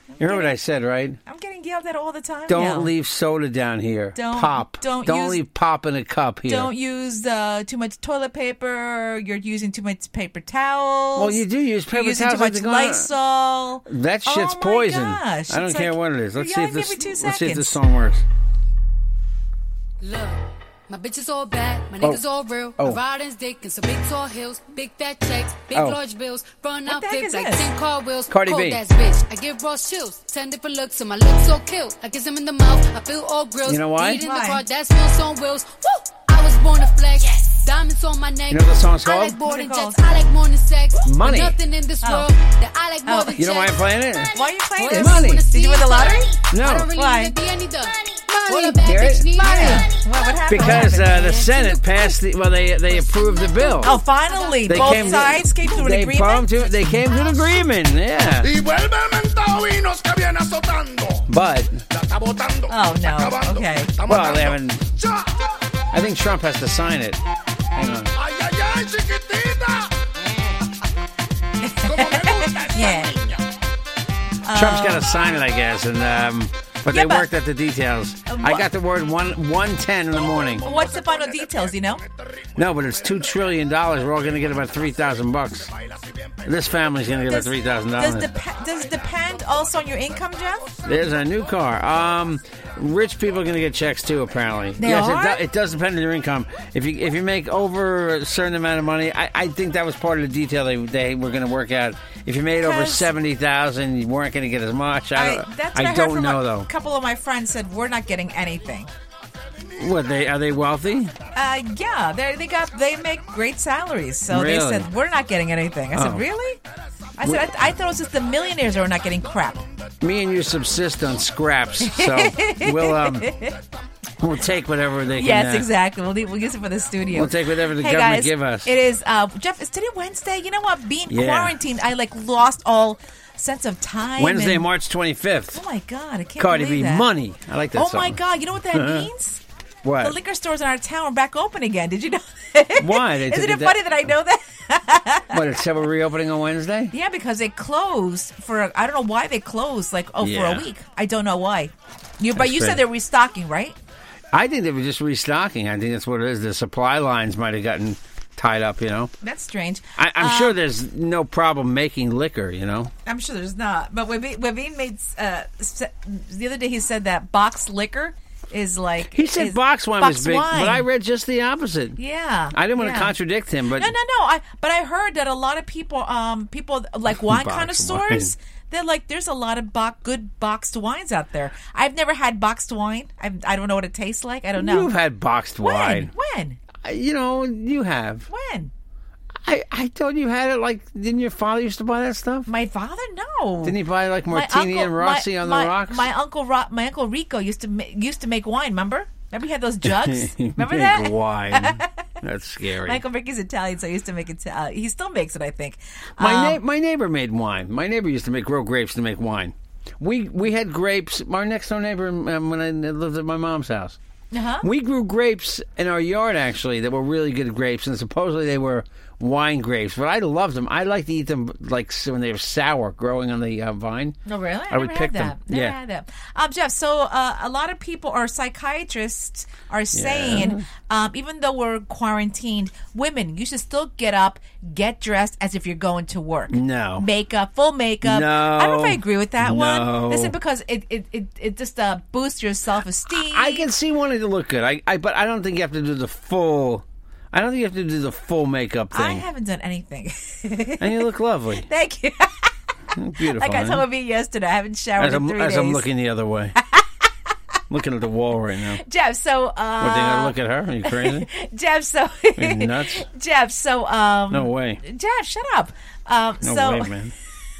You heard what I said, right? I'm getting yelled at all the time. Don't leave soda down here. Don't leave pop in a cup here. Don't use too much toilet paper. You're using too much paper towels. Well, you do use paper You're towels. using too much Lysol. That shit's poison. Gosh. I don't care what it is. Let's see if this song works. Look. My bitch is all bad, my niggas all real. Riding dick and some big tall hills, big fat checks, big large bills, run out flips like 10 car wheels. Cardi Cold B. ass bitch, I give Ross chills, 10 different looks, so my lips so kill. I kiss him in the mouth, I feel all grills. You know why? Eat in the car, that's wheels on wheels. Woo! I was born to flex. Yes. Diamonds on my neck. You know what the song's called? I like boarding jets, I like more than sex. Money. But nothing in this world that I like more than You know why I'm playing it? Why are you playing this? this? Money. Did you win the lottery? No. I don't really Why? need to be any dumb. Money. Hear it? What happened? Because the Senate passed they approved the bill. Oh, finally. Both sides came to an agreement? They came to an agreement, yeah. But... Oh, no. Okay. Well, they haven't... I think Trump has to sign it. Hang on. Yeah. Trump's got to sign it, I guess, and but they worked at the details. I got the word 1:10 in the morning. What's the final details? You know? No, but it's $2 trillion. We're all going to get about $3,000. This family's going to get about $3,000. Does it depend also on your income, Jeff? There's a new car. Rich people are going to get checks too, apparently. It does depend on your income. If you make over a certain amount of money, I think that was part of the detail they were going to work out. If you made over $70,000, you weren't going to get as much. I don't know though. A couple of my friends said we're not getting anything. What are they wealthy? Yeah, they make great salaries. So really? They said we're not getting anything. I said really? I said I thought it was just the millionaires who are not getting crap. Me and you subsist on scraps, so we'll take whatever they can. Yes, exactly. We'll use it for the studio. We'll take whatever the government give us. It is Jeff. Is today Wednesday? You know what? Being quarantined, I lost all sense of time. Wednesday, March 25th. Oh my God! I can't Cardi believe B that. money. I like that. Oh my God! You know what that means? What? The liquor stores in our town are back open again. Did you know? Why? Isn't it funny that I know that? What? It said we're reopening on Wednesday? Yeah, because they closed for I don't know why they closed for a week. I don't know why. But you said they're restocking, right? I think they were just restocking. I think that's what it is. The supply lines might have gotten tied up, you know. That's strange. I'm sure there's no problem making liquor, you know. I'm sure there's not. But Wavine made the other day he said that boxed liquor is like he said box wine was big, wine. but I read just the opposite. Yeah, I didn't want to contradict him, but no. But I heard that a lot of people like wine connoisseurs. They're like, there's a lot of good boxed wines out there. I've never had boxed wine. I don't know what it tastes like. I don't know. You've had boxed wine. When? You know, you have. When? I thought you had it. Like, didn't your father used to buy that stuff? My father, no. Didn't he buy like Martini and Rossi on the rocks? My uncle Rico used to make wine. Remember he had those jugs. Remember that? Wine. That's scary. My Uncle Ricky's Italian, so I used to make it. He still makes it, I think. My neighbor made wine. My neighbor used to grow grapes to make wine. We had grapes. Our next door neighbor, when I lived at my mom's house, we grew grapes in our yard actually that were really good grapes, and supposedly they were wine grapes, but I loved them. I like to eat them like when they were sour, growing on the vine. Oh, really? I would pick them. Never had that. Jeff, so a lot of people or psychiatrists are saying, even though we're quarantined, women, you should still get up, get dressed as if you're going to work. No. Makeup, full makeup. No. I don't know if I agree with that one. Listen, because it just boosts your self-esteem. I can see wanting to look good, but I don't think you have to do the full... I don't think you have to do the full makeup thing. I haven't done anything. And you look lovely. Thank you. Beautiful. Like I told me yesterday, I haven't showered in 3 days. As I'm looking the other way. Looking at the wall right now. Jeff, so... what, are you going to look at her? Are you crazy? Jeff, so... Are you nuts? Jeff, so... no way. Jeff, shut up. No way, man.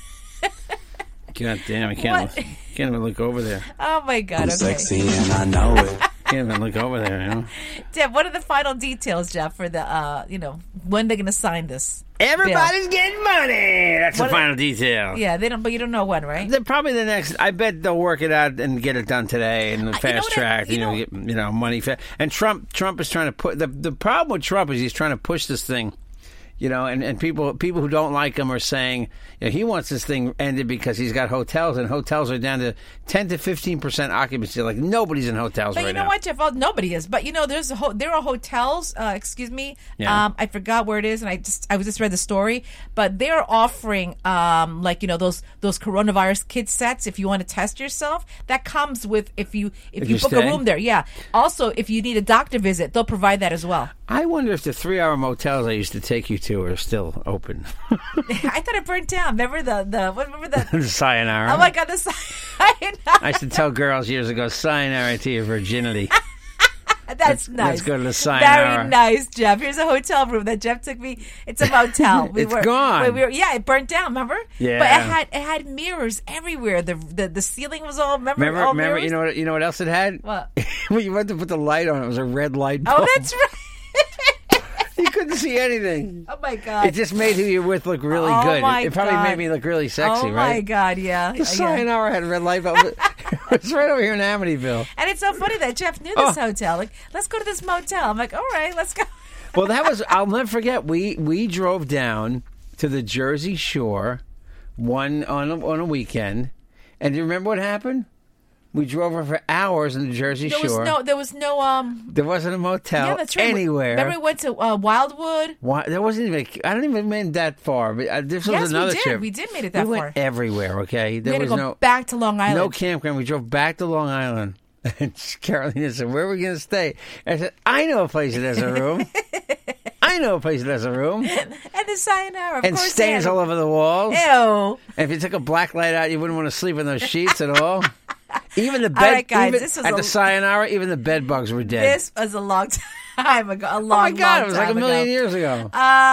God damn, I can't even look over there. Oh, my God, I'm sexy and I know it. Can't even look over there, you know. Jeff, what are the final details, Jeff, for the, when they're going to sign this? Everybody's getting money. That's the final detail. Yeah, but you don't know when, right? They're probably the next. I bet they'll work it out and get it done today and fast track. Get money. And Trump is trying to put the problem with Trump is he's trying to push this thing. You know, and people who don't like him are saying, you know, he wants this thing ended because he's got hotels, and hotels are down to 10 to 15% occupancy. Like, nobody's in hotels right now. But you know what, Jeff? Well, nobody is. But, you know, there are hotels, Yeah. I forgot where it is, and I just read the story. But they're offering, like, you know, those coronavirus kit sets if you want to test yourself. That comes with if you book a room there. Yeah. Also, if you need a doctor visit, they'll provide that as well. I wonder if the 3-hour motels I used to take you to are still open. I thought it burnt down. Remember the The Sayonara. Oh my God, the Sayonara. I used to tell girls years ago, Sayonara to your virginity. That's nice. Let's go to the Sayonara. Very nice, Jeff. Here's a hotel room that Jeff took me. It's a motel. It's gone. It burnt down. Remember? Yeah. But it had mirrors everywhere. The ceiling was all all remember. mirrors? You know what else it had? What? When you went to put the light on, it was a red light bulb. Oh, that's right. You couldn't see anything. Oh my God! It just made who you're with look really good. It probably made me look really sexy, right? Oh right? my God! Yeah. The Sayonara had a red light bulb. It's right over here in Amityville. And it's so funny that Jeff knew this hotel. Like, let's go to this motel. I'm like, all right, let's go. Well, that was. I'll never forget. We drove down to the Jersey Shore on a weekend, and do you remember what happened? We drove over for hours in the Jersey Shore. There was no. There wasn't a motel that's right. anywhere. Remember we went to Wildwood? There wasn't even. I don't even mean that far. But this was another trip. We did make it that far. We went everywhere. Okay, We had to go back to Long Island. No campground. We drove back to Long Island. And Carolina said, "Where are we going to stay?" I said, "I know a place that has a room. I know a place that has a room." And the Sayonara, of and course. Stains all over the walls. Ew. And if you took a black light out, you wouldn't want to sleep in those sheets at all. Even the bed, all right, guys, at the Sayonara, even the bed bugs were dead. This was a long time ago. Oh my God, it was like a million years ago.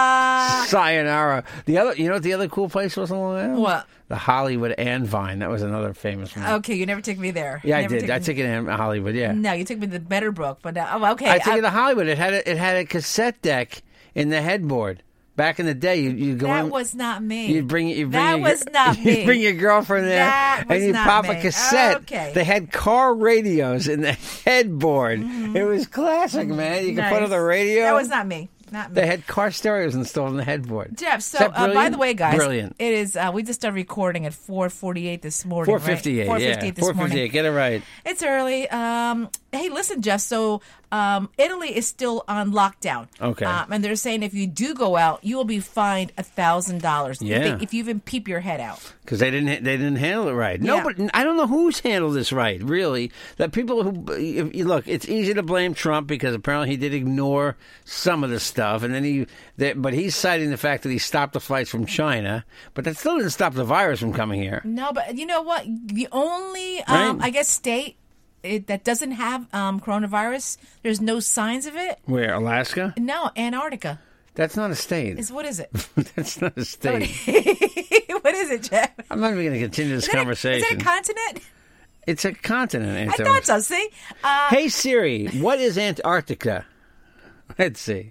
Sayonara. You know what the other cool place was on Long Island? What? The Hollywood Vine. That was another famous one. Okay, you never took me there. Yeah, I did. I took it in Hollywood. Yeah. No, you took me to Meadowbrook, but okay. I took it to Hollywood. It had a cassette deck in the headboard. Back in the day, you'd go. That was not me. You'd bring that was not me. You'd bring your girlfriend there, and you'd pop a cassette. Okay. They had car radios in the headboard. Mm-hmm. It was classic, man. You could put on the radio. That was not me. Not me. They had car stereos installed in the headboard. Jeff, so by the way, guys, brilliant. It is. We just started recording at 4:48 this morning. 4:58. Right? 4:58 yeah. this morning. 4:58. Get it right. It's early. Hey, listen, Jeff. So Italy is still on lockdown. Okay. And they're saying if you do go out, you will be fined $1,000. Yeah. If you even peep your head out. Because they didn't handle it right. Yeah. No, but I don't know who's handled this right. Really, that people who look, it's easy to blame Trump because apparently he did ignore some of the stuff, and then but he's citing the fact that he stopped the flights from China, but that still didn't stop the virus from coming here. No, but you know what? The only Right. I guess state that doesn't have coronavirus, there's no signs of it. Where, Alaska? No, Antarctica. That's not a state. What is it? That's not a state. What is it, Jeff? I'm not even going to continue this conversation. Is it a continent? It's a continent. I thought so. See? Hey Siri, what is Antarctica? Let's see.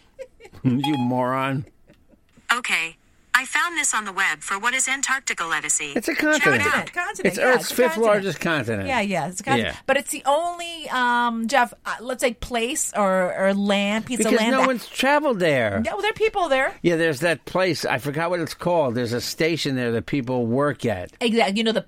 You moron. Okay. I found this on the web for what is Antarctica, Lettucey. It's a continent. It's Earth's fifth largest continent. Yeah, it's a continent. Yeah. But it's the only, Jeff, let's say place or land, piece of land. Because no one's traveled there. Yeah, well, there are people there. Yeah, there's that place. I forgot what it's called. There's a station there that people work at. Exactly. You know,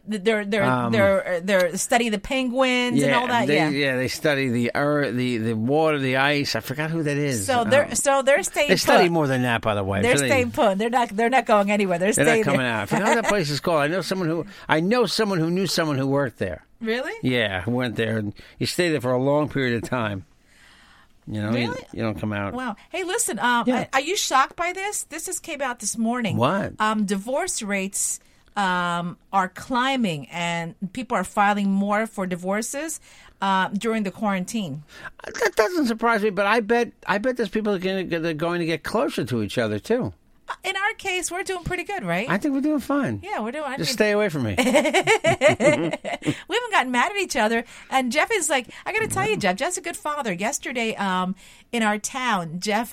they're studying the penguins and all that. They study the water, the ice. I forgot who that is. So they're staying put. They study more than that, by the way. They're staying put. They're not going anywhere. They're not staying coming there. out. I forgot what that place is called. I know someone who knew someone who worked there. Really? Yeah, who went there, and you stay there for a long period of time. You know, really? you don't come out. Wow. Hey, listen. Are you shocked by this? This just came out this morning. What? Divorce rates are climbing, and people are filing more for divorces during the quarantine. That doesn't surprise me, but I bet there's people that are going to get closer to each other too. In our case, we're doing pretty good, right? I think we're doing fine. Yeah, we're doing. Just stay away from me. We haven't gotten mad at each other. And Jeff is like, I got to tell you, Jeff's a good father. Yesterday, in our town, Jeff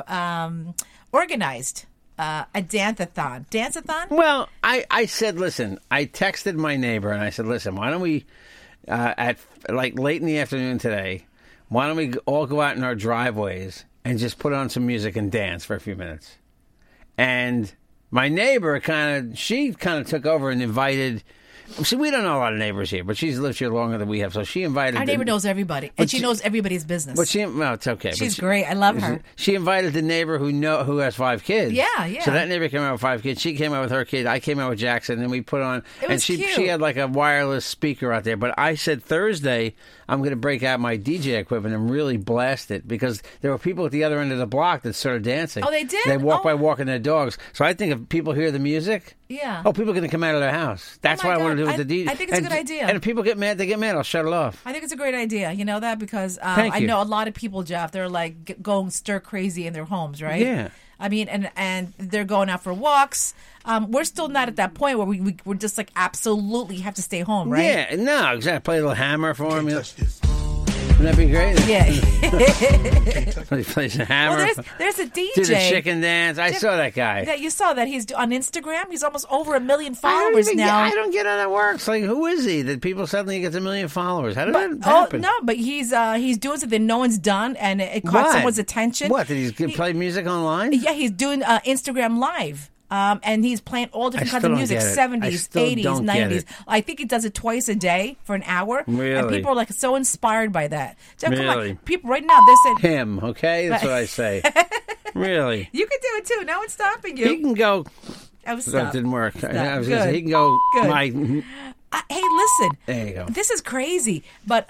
organized a dance-a-thon. Dance-a-thon? Well, I said, listen, I texted my neighbor and I said, listen, why don't we, at like late in the afternoon today, why don't we all go out in our driveways and just put on some music and dance for a few minutes? And my neighbor she kind of took over and invited. See, we don't know a lot of neighbors here, but she's lived here longer than we have, so she invited... Our neighbor knows everybody, and she knows everybody's business. But it's okay. She's great. I love her. She invited the neighbor who has 5 kids. Yeah. So that neighbor came out with 5 kids. She came out with her kid. I came out with Jackson, and we put on... It was cute. She had like a wireless speaker out there, but I said Thursday I'm going to break out my DJ equipment and really blast it, because there were people at the other end of the block that started dancing. Oh, they did? They walk by walking their dogs. So I think if people hear the music... Yeah. Oh, people are going to come out of their house. That's what I want to do with the DJ. I think it's a good idea. And if people get mad, they get mad. I'll shut it off. I think it's a great idea. You know that? Because Thank I you. know a lot of people, Jeff, they're like going stir crazy in their homes, right? Yeah. I mean, and they're going out for walks. We're still not at that point where we're just like absolutely have to stay home, right? Yeah, no, exactly. Play a little hammer for him. Wouldn't that be great? Yeah. He plays a hammer. Well, there's a DJ. Do the chicken dance. I saw that guy. Yeah, you saw that. He's on Instagram. He's almost over 1 million followers now. I don't get how that works. Like, who is he that people suddenly get 1 million followers? How did that happen? Oh, no, but he's doing something no one's done, and it caught someone's attention. What, did he play music online? Yeah, he's doing Instagram Live. And he's playing all different kinds of music, 70s, 80s, 90s. I think he does it twice a day for an hour. Really? And people are like so inspired by that. Jeff, really? Come on. People right now, they're saying... Him, okay? That's what I say. Really? You can do it too. No one's stopping you. He can go... That didn't work. Stop. I was going to say, he can go... Good. Hey, listen. There you go. This is crazy, but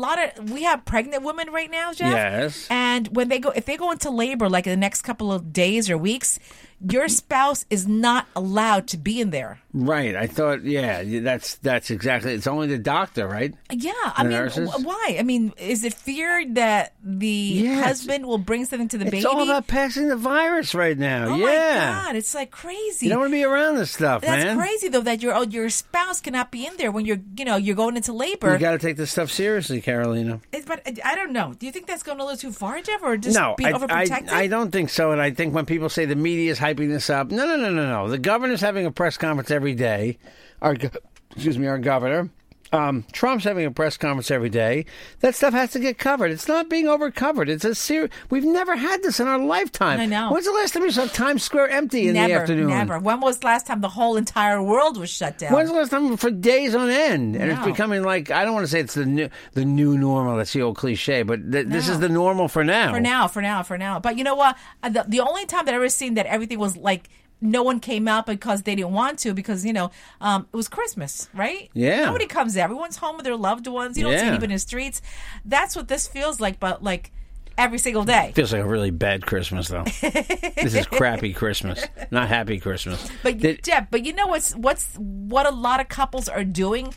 we have pregnant women right now, Jeff. Yes. And if they go into labor like in the next couple of days or weeks, your spouse is not allowed to be in there. Right. I thought, that's exactly. It's only the doctor, right? Yeah. I mean, why? I mean, is it fear that the husband will bring something to the baby? It's all about passing the virus right now. Oh my God, it's like crazy. You don't want to be around this stuff, man. That's crazy though that your spouse cannot be in there when you're going into labor. You got to take this stuff seriously, Carolina. But I don't know. Do you think that's going a little too far, Jeff, or just being overprotective? I don't think so. And I think when people say the media is hyping this up, no. The governor's having a press conference every day. Our governor. Trump's having a press conference every day. That stuff has to get covered. It's not being overcovered. It's a serious. We've never had this in our lifetime. I know. When's the last time you saw Times Square empty in the afternoon? Never. When was the last time the whole entire world was shut down? When's the last time for days on end? And it's becoming like, I don't want to say it's the new normal. That's the old cliche, but this is the normal for now. For now. But you know what? The only time that I've ever seen that everything was like, no one came out because they didn't want to, because, it was Christmas, right? Yeah. Nobody comes there. Everyone's home with their loved ones. You don't see anybody in the streets. That's what this feels like, but like every single day. Feels like a really bad Christmas, though. This is crappy Christmas, not happy Christmas. But, Jeff, you know what a lot of couples are doing?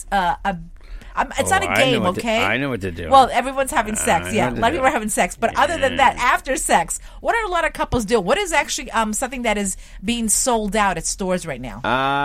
It's not a game, okay? I know what to do. Well, everyone's having sex. Yeah, a lot of people are having sex. But other than that, after sex, what are a lot of couples do? What is actually something that is being sold out at stores right now?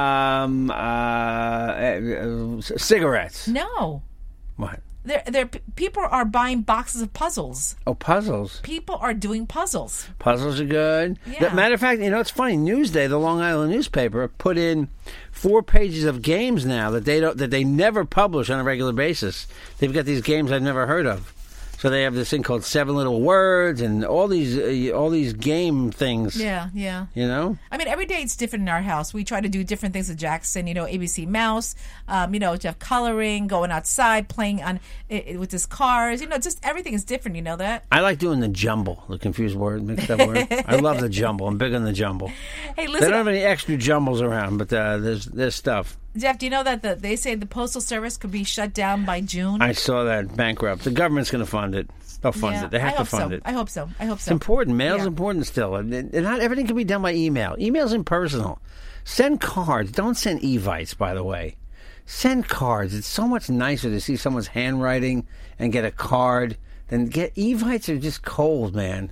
Cigarettes. No. What? People are buying boxes of puzzles. Oh, puzzles. People are doing puzzles. Puzzles are good. Yeah. Matter of fact, it's funny. Newsday, the Long Island newspaper, put in 4 pages of games now that they never publish on a regular basis. They've got these games I've never heard of. So they have this thing called 7 Little Words and all these game things. Yeah. I mean, every day it's different in our house. We try to do different things with Jackson. ABC Mouse. Jeff coloring, going outside, playing on with his cars. Just everything is different. You know that. I like doing the jumble, the confused word, mixed up word. I love the jumble. I'm big on the jumble. Hey, listen. They don't have any extra jumbles around, but there's stuff. Jeff, do you know that they say the Postal Service could be shut down by June? I saw that, bankrupt. The government's going to fund it. They'll fund it. They have to fund it. I hope so. It's important. Mail's important still. And not everything can be done by email. Email's impersonal. Send cards. Don't send evites, by the way. Send cards. It's so much nicer to see someone's handwriting and get a card than get evites are just cold, man.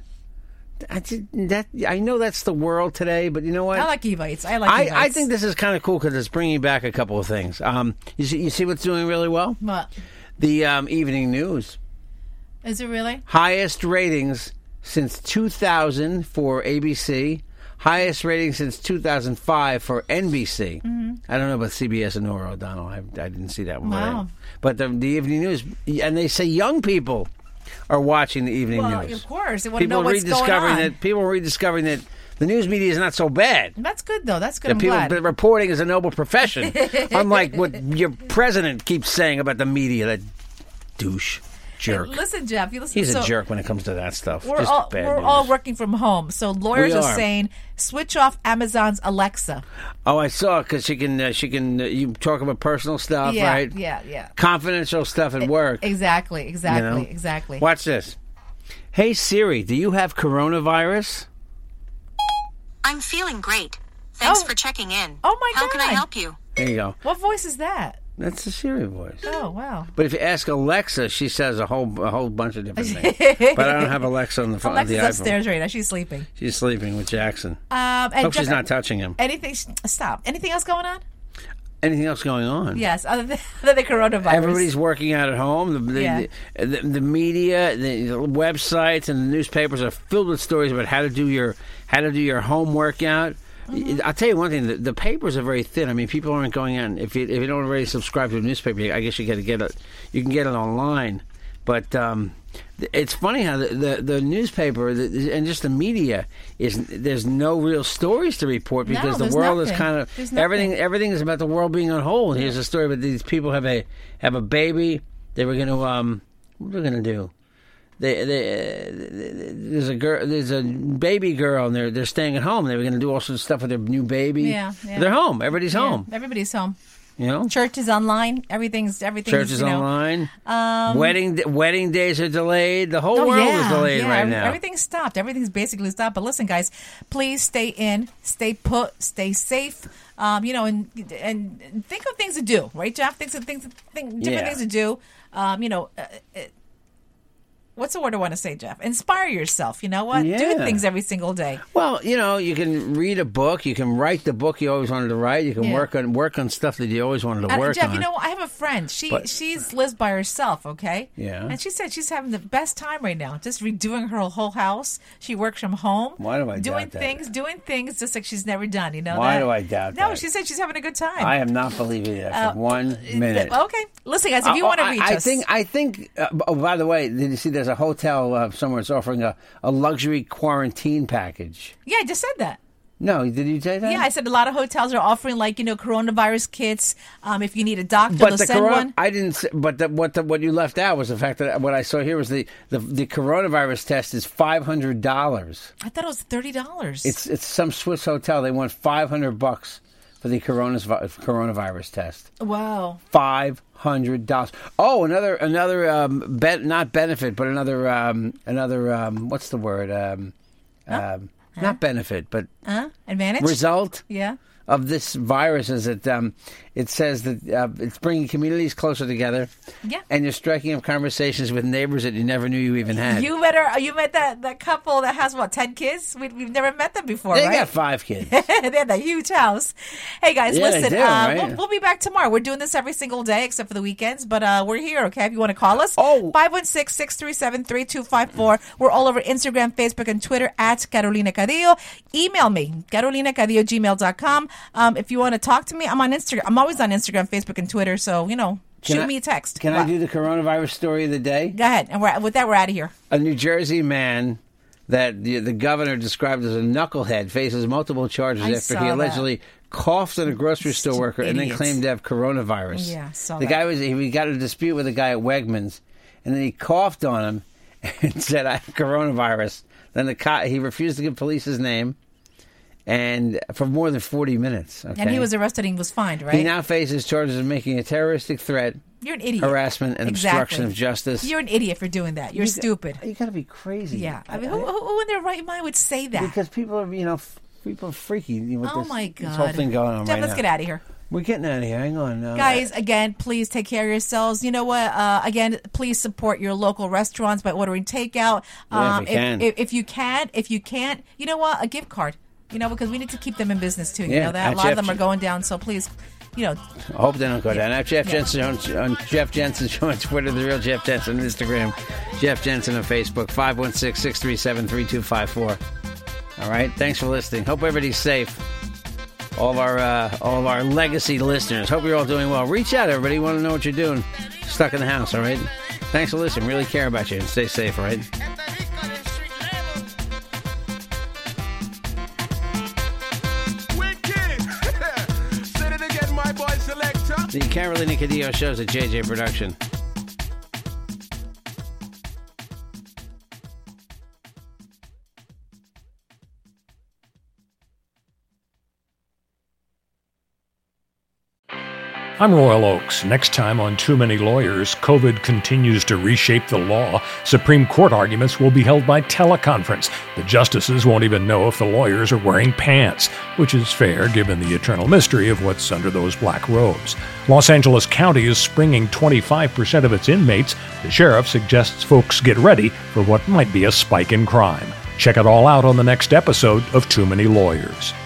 I know that's the world today, but you know what? I like evites. I think this is kind of cool because it's bringing back a couple of things. You see what's doing really well? What? The evening news. Is it really? Highest ratings since 2000 for ABC. Highest ratings since 2005 for NBC. Mm-hmm. I don't know about CBS and Nora O'Donnell. I didn't see that one. Wow. But the evening news, and they say young people are watching the evening news. Of course. They want to know what's going on. People are rediscovering that The news media is not so bad. That's good, though. That's good. I'm people, glad. But reporting is a noble profession. Unlike what your president keeps saying about the media, that douche. Jerk. Hey, listen, Jeff. He's a jerk when it comes to that stuff. We're all working from home, so lawyers are saying switch off Amazon's Alexa. Oh, I saw it because she can. You talk about personal stuff, right? Yeah. Confidential stuff at work. Exactly. Watch this. Hey Siri, do you have coronavirus? I'm feeling great. Thanks for checking in. Oh my God! How can I help you? There you go. What voice is that? That's the Siri voice. Oh, wow. But if you ask Alexa, she says a whole bunch of different things. But I don't have Alexa on the phone. Alexa's upstairs right now. She's sleeping. She's sleeping with Jackson. Hope she's not touching him. Stop. Anything else going on? Anything else going on? Yes, other than the coronavirus. Everybody's working out at home. The media, the websites, and the newspapers are filled with stories about how to do your home workout. Mm-hmm. I'll tell you one thing: the papers are very thin. I mean, people aren't going out. If you don't already subscribe to a newspaper, I guess you got to get it. You can get it online, but it's funny how the newspaper and just the media there's no real stories to report because the world is kind of everything is about the world being on hold. Here's a story about these people have a baby. They were going to what were they going to do? There's a baby girl, and they're staying at home. They were going to do all sorts of stuff with their new baby. Yeah. They're home. Everybody's home. Everybody's home. You know, church is online. Everything's church is online. Wedding days are delayed. The whole world is delayed right now. Everything's stopped. Everything's basically stopped. But listen, guys, please stay in, stay put, stay safe. And think of things to do. Right, Jeff? Think different things to do. What's the word I want to say, Jeff? Inspire yourself. You know what? Yeah. Do things every single day. Well, you can read a book. You can write the book you always wanted to write. You can work on stuff that you always wanted to work Jeff, on. you know, I have a friend. She's lives by herself, okay? Yeah. And she said she's having the best time right now, just redoing her whole house. She works from home. Why do I doing doubt that? Doing things just like she's never done, you know? Why do I doubt that? No, she said she's having a good time. I am not believing that for 1 minute. Okay. Listen, guys, if you want to reach us. I think by the way, did you see there's a hotel somewhere that's offering a luxury quarantine package? Yeah, I just said that. No, did you say that? Yeah, I said a lot of hotels are offering coronavirus kits. If you need a doctor, they'll send one. I didn't. But what you left out was the fact that what I saw here was the coronavirus test is $500. I thought it was $30. It's some Swiss hotel. They want $500 for the coronavirus test. Wow. $500. Oh, another not benefit, but another what's the word? Not benefit, but advantage. Result. Yeah. Of this virus is that it says that it's bringing communities closer together. Yeah. And you're striking up conversations with neighbors that you never knew you even had. You met that couple that has 10 kids? We've never met them before, They right? got 5 kids. They have that huge house. Hey guys, Yeah, listen, they do, right? we'll be back tomorrow. We're doing this every single day except for the weekends, but we're here, okay? If you want to call us, 516-637-3254. We're all over Instagram, Facebook, and Twitter at Carolina Cadillo. Email me, carolinacadillo@gmail.com. If you want to talk to me, I'm on Instagram. I'm always on Instagram, Facebook, and Twitter, so, shoot me a text. Can I do the coronavirus story of the day? Go ahead. And with that, we're out of here. A New Jersey man that the governor described as a knucklehead faces multiple charges after he allegedly coughed on a grocery store worker and then claimed to have coronavirus. Yeah, saw the guy he got a dispute with a guy at Wegmans, and then he coughed on him and said, "I have coronavirus." Then he refused to give police his name. And for more than 40 minutes. Okay? And he was arrested and he was fined, right? He now faces charges of making a terroristic threat. You're an idiot. Harassment and obstruction of justice. You're an idiot for doing that. You're stupid. You got to be crazy. Yeah. I mean, who in their right mind would say that? Because people are, freaky with my God. This whole thing going on Jeff, right let's now. get out of here. We're getting out of here. Hang on. Guys, again, please take care of yourselves. You know what? Again, please support your local restaurants by ordering takeout. If you can't, you know what? A gift card. Because we need to keep them in business too. You know that? A lot of them are going down, so please, I hope they don't go down. I'm Jeff Jensen on Jeff Jensen Show on Twitter, The Real Jeff Jensen on Instagram, Jeff Jensen on Facebook, 516-637-3254. All right? Thanks for listening. Hope everybody's safe. All of our legacy listeners. Hope you're all doing well. Reach out, everybody. Want to know what you're doing. Stuck in the house, all right? Thanks for listening. Really care about you. And stay safe, all right? Carolina Cadillo shows at JJ Production. I'm Royal Oakes. Next time on Too Many Lawyers, COVID continues to reshape the law. Supreme Court arguments will be held by teleconference. The justices won't even know if the lawyers are wearing pants, which is fair given the eternal mystery of what's under those black robes. Los Angeles County is springing 25% of its inmates. The sheriff suggests folks get ready for what might be a spike in crime. Check it all out on the next episode of Too Many Lawyers.